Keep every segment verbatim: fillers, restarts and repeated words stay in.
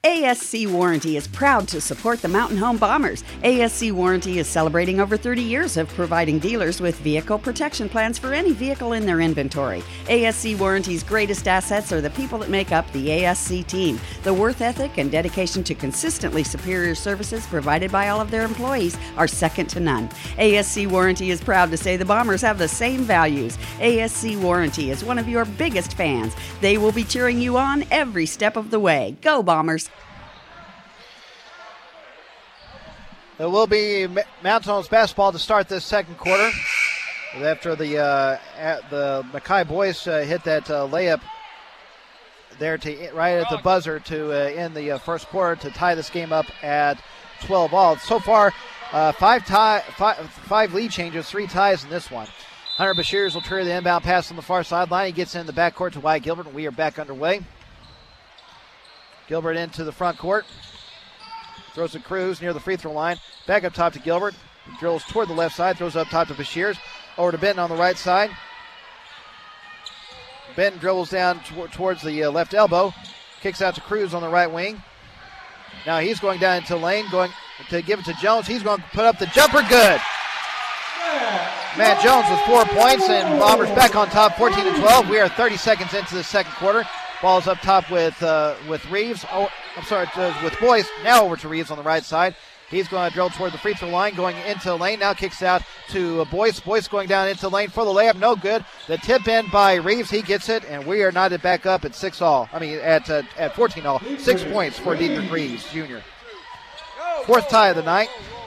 A S C Warranty is proud to support the Mountain Home Bombers. A S C Warranty is celebrating over thirty years of providing dealers with vehicle protection plans for any vehicle in their inventory. A S C Warranty's greatest assets are the people that make up the A S C team. The worth ethic and dedication to consistently superior services provided by all of their employees are second to none. A S C Warranty is proud to say the Bombers have the same values. A S C Warranty is one of your biggest fans. They will be cheering you on every step of the way. Go Bombers! It will be Mountain Home's basketball to start this second quarter. After the uh, at the Mackay boys uh, hit that uh, layup there to right at the buzzer to uh, end the uh, first quarter to tie this game up at twelve all. So far, uh, five tie, five, five lead changes, three ties in this one. Hunter Bashirs will trigger the inbound pass on the far sideline. He gets in the backcourt to Wyatt Gilbert, and we are back underway. Gilbert into the front court. Throws to Cruz near the free throw line. Back up top to Gilbert. He drills toward the left side. Throws up top to Bashirs. Over to Benton on the right side. Benton dribbles down t- towards the uh, left elbow. Kicks out to Cruz on the right wing. Now he's going down into the lane. Going to give it to Jones. He's going to put up the jumper. Good. Matt Jones with four points. And Bombers back on top fourteen to twelve. We are thirty seconds into the second quarter. Ball's up top with uh, with Reeves. Oh, I'm sorry, uh, with Boyce. Now over to Reeves on the right side. He's going to drill toward the free throw line, going into the lane. Now kicks out to uh, Boyce. Boyce going down into the lane for the layup. No good. The tip in by Reeves. He gets it, and we are knotted back up at six all. I mean, at uh, at fourteen all. Six points for Dietrich Reeves, Junior Fourth tie of the night.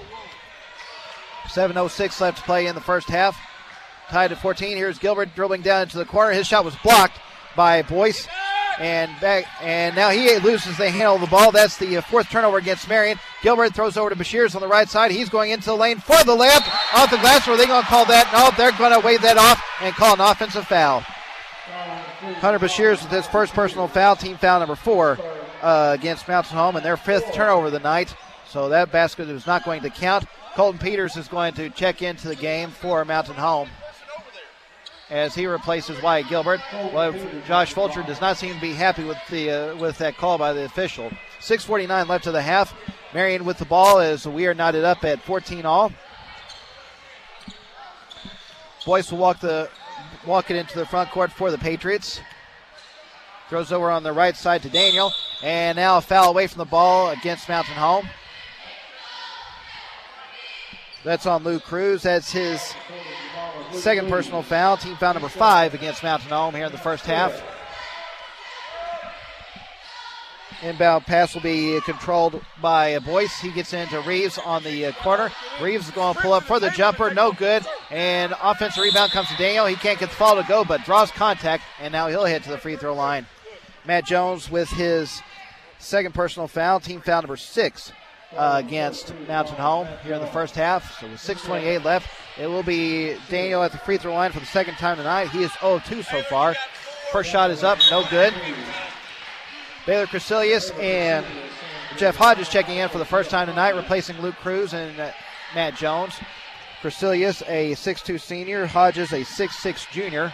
seven oh six left to play in the first half. Tied at fourteen. Here's Gilbert dribbling down into the corner. His shot was blocked by Boyce. And back, and now he loses the handle of the ball. That's the fourth turnover against Marion. Gilbert throws over to Bashirs on the right side. He's going into the lane for the layup off the glass. Are they going to call that? No, they're going to wave that off and call an offensive foul. Hunter Bashirs with his first personal foul, team foul number four uh, against Mountain Home, and their fifth turnover of the night. So that basket is not going to count. Colton Peters is going to check into the game for Mountain Home as he replaces Wyatt Gilbert. Well, Josh Fulcher does not seem to be happy with the uh, with that call by the official. six forty-nine left to the half. Marion with the ball as we are knotted up at fourteen all. Boyce will walk the walk it into the front court for the Patriots. Throws over on the right side to Daniel, and now a foul away from the ball against Mountain Home. That's on Lou Cruz. That's his second personal foul, team foul number five against Mountain Home here in the first half. Inbound pass will be controlled by Boyce. He gets into Reeves on the corner. Reeves is going to pull up for the jumper. No good. And offensive rebound comes to Daniel. He can't get the foul to go, but draws contact, and now he'll head to the free throw line. Matt Jones with his second personal foul, team foul number six uh, against Mountain Home here in the first half. So with six twenty-eight left, it will be Daniel at the free throw line for the second time tonight. He is oh two so far. First shot is up, no good. Baylor Crecilius and Jeff Hodges checking in for the first time tonight, replacing Luke Cruz and uh, Matt Jones. Crecilius, a six two senior. Hodges, a six six junior.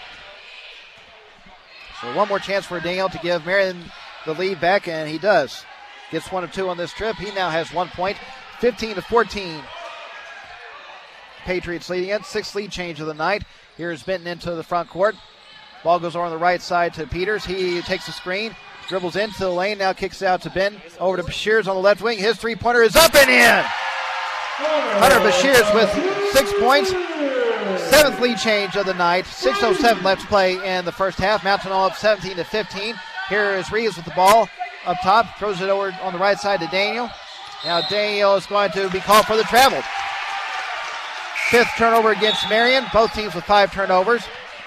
So one more chance for Daniel to give Marion the lead back, and he does. Gets one of two on this trip. He now has one point, fifteen to fourteen. Patriots leading it. Sixth lead change of the night. Here's Benton into the front court. Ball goes over on the right side to Peters. He takes the screen, dribbles into the lane, now kicks out to Benton. Over to Bashirs on the left wing. His three-pointer is up and in. Hunter Bashirs with six points. Seventh lead change of the night. six oh seven left to play in the first half. Mountain all up seventeen to fifteen. Here is Reeves with the ball up top. Throws it over on the right side to Daniel. Now Daniel is going to be called for the travel. Fifth turnover against Marion. Both teams with five turnovers.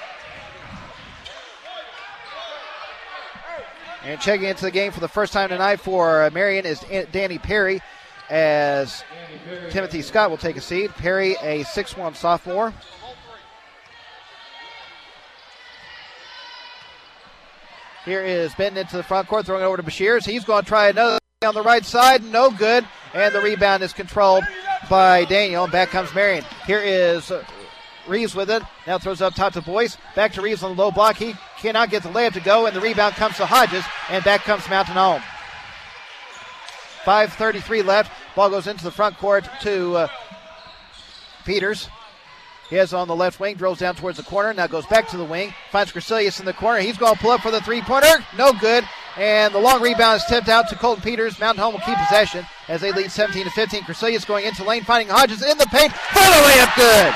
And checking into the game for the first time tonight for Marion is Danny Perry, as Timothy Scott will take a seat. Perry, a six one sophomore. Here is Benton into the front court, throwing it over to Bashirs. He's going to try another on the right side. No good. And the rebound is controlled by Daniel. Back comes Marion. Here is Reeves with it. Now throws up top to Boyce. Back to Reeves on the low block. He cannot get the layup to go, and the rebound comes to Hodges, and back comes Mountain Home. five thirty-three left. Ball goes into the front court to uh, Peters. He has on the left wing, drills down towards the corner, now goes back to the wing, finds Grisilius in the corner. He's going to pull up for the three-pointer. No good. And the long rebound is tipped out to Colton Peters. Mountain Home will keep possession as they lead seventeen to fifteen. Grisilius going into lane, finding Hodges in the paint. For the layup, good.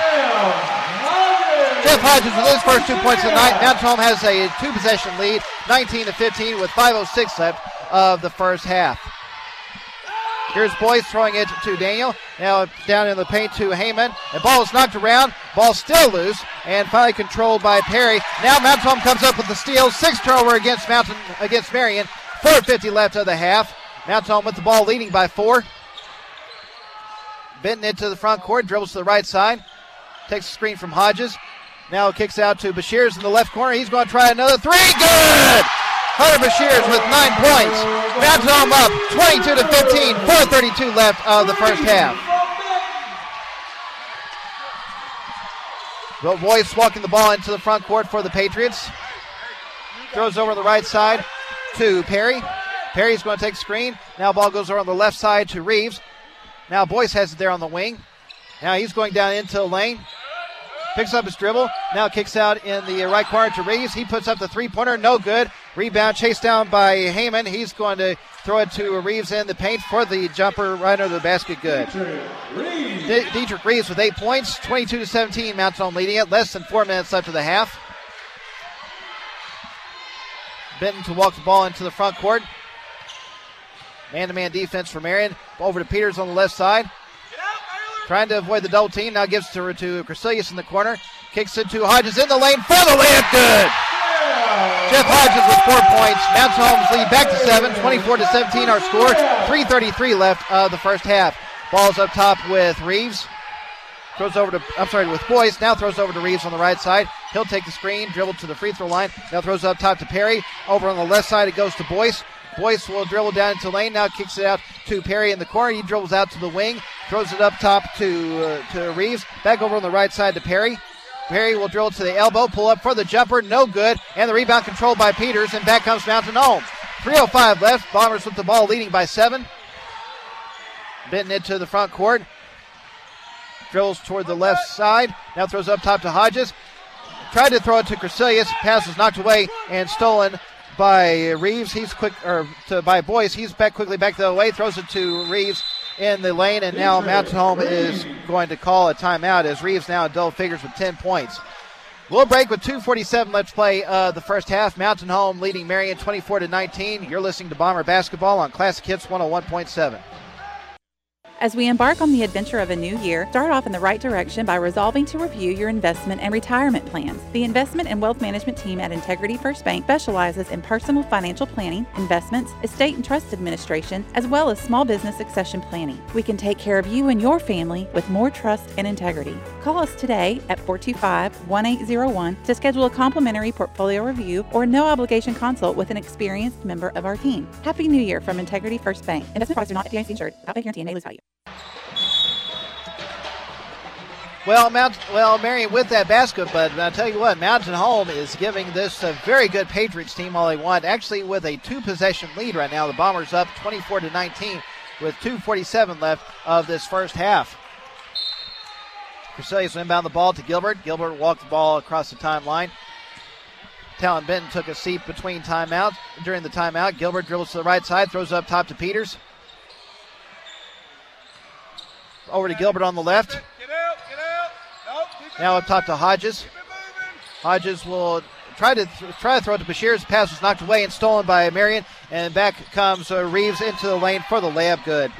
Jeff Hodges with his first two points of the night. Mountain Home has a two-possession lead, nineteen to fifteen, with five oh six left of the first half. Here's Boyce throwing it to Daniel. Now down in the paint to Heyman. The ball is knocked around. Ball still loose and finally controlled by Perry. Now Mountain Home comes up with the steal. Six turnover against Mountain against Marion. four fifty left of the half. Mountain Home with the ball leading by four. Benton into the front court. Dribbles to the right side. Takes a screen from Hodges. Now kicks out to Bashirs in the left corner. He's going to try another three. Good! Hunter Bashirs with nine points. Mountain Home up twenty-two to fifteen. four thirty-two left of the first half. Boyce walking the ball into the front court for the Patriots. Throws over on the right side to Perry. Perry's going to take the screen. Now ball goes over on the left side to Reeves. Now Boyce has it there on the wing. Now he's going down into the lane. Picks up his dribble. Now kicks out in the right corner to Reeves. He puts up the three-pointer. No good. Rebound chased down by Heyman. He's going to throw it to Reeves in the paint for the jumper right under the basket. Good. De- Dietrich Reeves with eight points. twenty-two to seventeen. Mountain Home leading it. Less than four minutes left of the half. Benton to walk the ball into the front court. Man-to-man defense for Marion. Over to Peters on the left side. Trying to avoid the double team. Now gives to, to Grisilius in the corner. Kicks it to Hodges in the lane for the layup. Good. Jeff Hodges with four points. Mountain Home's lead back to seven. twenty-four to seventeen our score. three thirty-three left of the first half. Ball's up top with Reeves. Throws over to, I'm sorry, with Boyce. Now throws over to Reeves on the right side. He'll take the screen, dribble to the free throw line. Now throws up top to Perry. Over on the left side it goes to Boyce. Boyce will dribble down into lane. Now kicks it out to Perry in the corner. He dribbles out to the wing. Throws it up top to uh, to Reeves. Back over on the right side to Perry. Perry will dribble to the elbow. Pull up for the jumper. No good. And the rebound controlled by Peters. And back comes Mountain Home. three oh five left. Bombers with the ball leading by seven. Benton into the front court. Drills toward the left side. Now throws up top to Hodges. Tried to throw it to Grisilius. Pass was knocked away and stolen by Reeves. He's quick, or to, by Boyce. He's back quickly back the other way. Throws it to Reeves in the lane, and now Mountain Home is going to call a timeout as Reeves now in double figures with ten points. We'll break with two forty-seven left to play uh, the first half. Mountain Home leading Marion twenty-four to nineteen. You're listening to Bomber Basketball on Classic Hits one oh one point seven. As we embark on the adventure of a new year, start off in the right direction by resolving to review your investment and retirement plans. The investment and wealth management team at Integrity First Bank specializes in personal financial planning, investments, estate and trust administration, as well as small business succession planning. We can take care of you and your family with more trust and integrity. Call us today at four two five, one eight zero one to schedule a complimentary portfolio review or no obligation consult with an experienced member of our team. Happy New Year from Integrity First Bank. Investment products are not F D I C insured, without pay guarantee and may lose value. Well, Mount, well, Marion with that basket, but I'll tell you what, Mountain Home is giving this a very good Patriots team all they want. Actually, with a two-possession lead right now, the Bombers up twenty-four to nineteen with two forty-seven left of this first half. Grisilius will inbound the ball to Gilbert. Gilbert walked the ball across the timeline. Talon Benton took a seat between timeouts. During the timeout, Gilbert dribbles to the right side, throws up top to Peters. Over to Gilbert on the left. Now up top to Hodges. Hodges will try to th- try to throw it to Bashirs. The pass was knocked away and stolen by Marion. And back comes uh, Reeves into the lane for the layup. Good.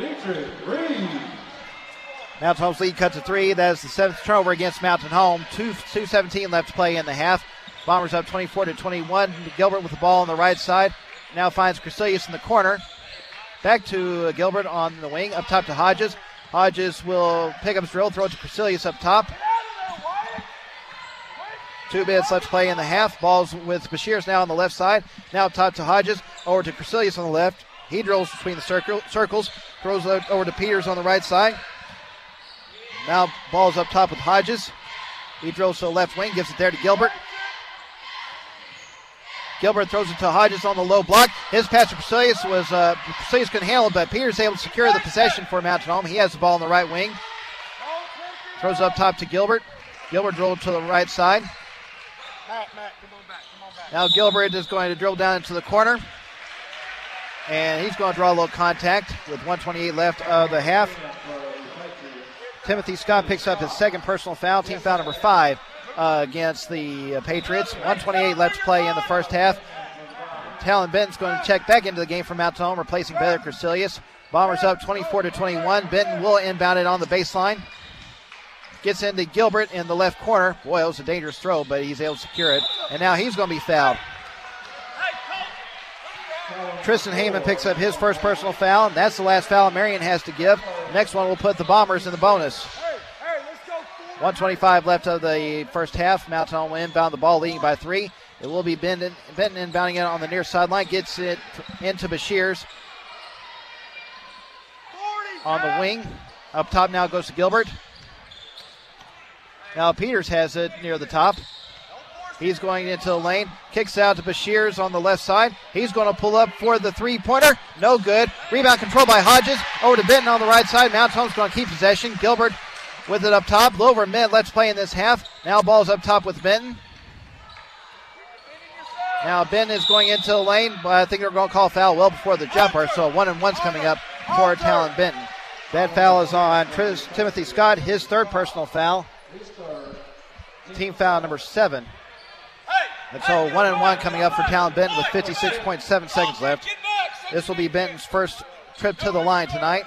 Mountain Home's lead cut to three. That is the seventh turnover against Mountain Home. two seventeen left to play in the half. Bombers up twenty-four to twenty-one. Gilbert with the ball on the right side. Now finds Grisilius in the corner. Back to uh, Gilbert on the wing. Up top to Hodges. Hodges will pick up his drill, throw it to Grisilius up top. Two minutes left to play in the half. Ball's with Bashirs now on the left side. Now up top to Hodges. Over to Grisilius on the left. He drills between the circle, circles. Throws it over to Peters on the right side. Now ball's up top with Hodges. He drills to the left wing. Gives it there to Gilbert. Gilbert throws it to Hodges on the low block. His pass to Priscillius was, uh, Priscillius couldn't handle it, but Peters able to secure the possession for Mountain Home. He has the ball on the right wing. Throws it up top to Gilbert. Gilbert drilled to the right side. Matt, Matt, come on back, come on back. Now Gilbert is going to drill down into the corner. And he's going to draw a little contact with one twenty-eight left of the half. Timothy Scott picks up his second personal foul, team foul number five uh, against the uh, Patriots. one twenty-eight left to play in the first half. Talon Benton's going to check back into the game for Mountain Home, replacing Baylor Crecilius. Bombers up twenty-four to twenty-one. Benton will inbound it on the baseline. Gets into Gilbert in the left corner. Boy, it was a dangerous throw, but he's able to secure it. And now he's going to be fouled. Tristan Heyman picks up his first personal foul, and that's the last foul Marion has to give. The next one will put the Bombers in the bonus. one twenty-five left of the first half. Mountain Home will inbound the ball, leading by three. It will be Benton, Benton inbounding it on the near sideline. Gets it into Bashirs on the wing. Up top now goes to Gilbert. Now Peters has it near the top. He's going into the lane. Kicks out to Bashirs on the left side. He's going to pull up for the three-pointer. No good. Rebound control by Hodges. Over to Benton on the right side. Mountain Home's going to keep possession. Gilbert with it up top. A little over a minute. Let's play in this half. Now ball's up top with Benton. Now Benton is going into the lane, but I think they're going to call a foul well before the jumper. So one and one's coming up for Talon Benton. That foul is on Tris- Timothy Scott, his third personal foul. Team foul number seven. And so one and one coming up for Talon Benton with fifty-six point seven seconds left. This will be Benton's first trip to the line tonight.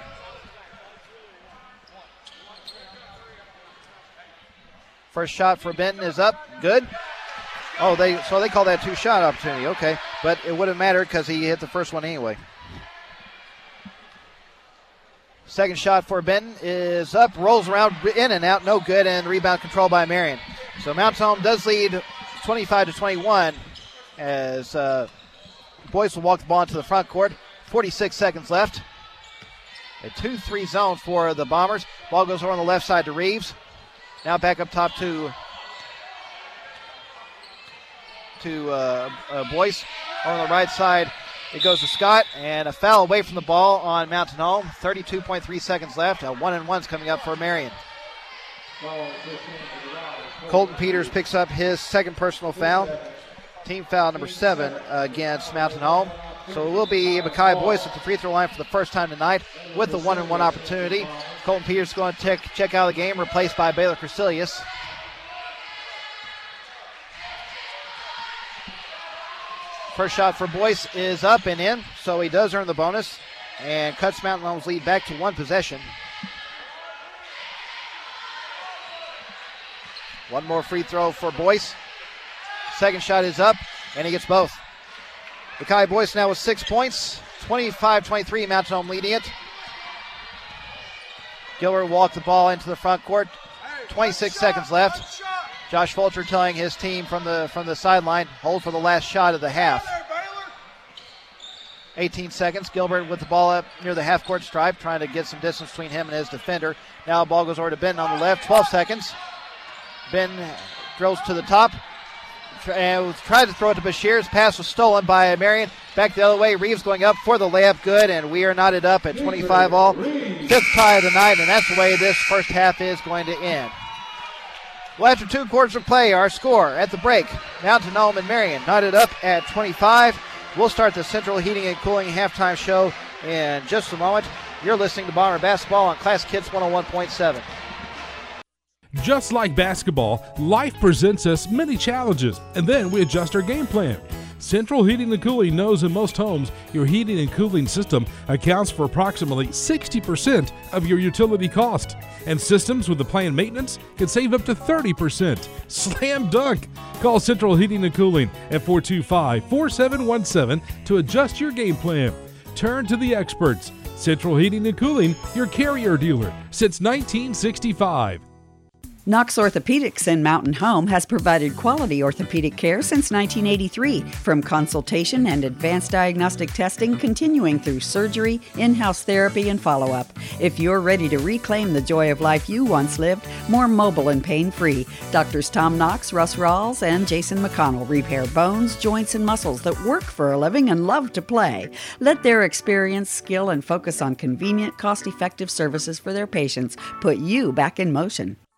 First shot for Benton is up. Good. Oh, they so they call that two-shot opportunity. Okay. But it wouldn't matter because he hit the first one anyway. Second shot for Benton is up. Rolls around in and out. No good. And rebound control by Marion. So Mountain Home does lead twenty-five to twenty-one as uh, Boyce will walk the ball into the front court. forty-six seconds left. A two three zone for the Bombers. Ball goes over on the left side to Reeves. Now back up top to to uh, uh, Boyce. On the right side, it goes to Scott, and a foul away from the ball on Mountain Home. thirty-two point three seconds left. A one and one's coming up for Marion. Colton Peters picks up his second personal foul. Team foul number seven uh, against Mountain Home. So it will be Mekhi Boyce at the free throw line for the first time tonight with the one and one opportunity. Colton Peters is going to check, check out of the game, replaced by Baylor Crecilius. First shot for Boyce is up and in, so he does earn the bonus and cuts Mountain Home's lead back to one possession. One more free throw for Boyce. Second shot is up, and he gets both. Mekhi Boyce now with six points. twenty-five twenty-three, Mountain Home leading it. Gilbert walked the ball into the front court. twenty-six seconds left. Josh Fulcher telling his team from the from the sideline, hold for the last shot of the half. eighteen seconds. Gilbert with the ball up near the half-court stripe, trying to get some distance between him and his defender. Now the ball goes over to Benton on the left. twelve seconds. Ben drills to the top and tried to throw it to Bashirs. Pass was stolen by Marion. Back the other way. Reeves going up for the layup. Good, and we are knotted up at twenty-five all. Fifth tie of the night, and that's the way this first half is going to end. Well, after two quarters of play, our score at the break, Mountain Home and Marion knotted up at twenty-five. We'll start the Central Heating and Cooling halftime show in just a moment. You're listening to Bomber Basketball on Classic Hits one oh one point seven. Just like basketball, life presents us many challenges, and then we adjust our game plan. Central Heating and Cooling knows in most homes, your heating and cooling system accounts for approximately sixty percent of your utility cost. And systems with the planned maintenance can save up to thirty percent. Slam dunk! Call Central Heating and Cooling at four two five, four seven one seven to adjust your game plan. Turn to the experts. Central Heating and Cooling, your Carrier dealer since nineteen sixty-five. Knox Orthopedics in Mountain Home has provided quality orthopedic care since nineteen eighty-three, from consultation and advanced diagnostic testing continuing through surgery, in-house therapy, and follow-up. If you're ready to reclaim the joy of life you once lived, more mobile and pain-free, Doctors Tom Knox, Russ Rawls, and Jason McConnell repair bones, joints, and muscles that work for a living and love to play. Let their experience, skill, and focus on convenient, cost-effective services for their patients put you back in motion.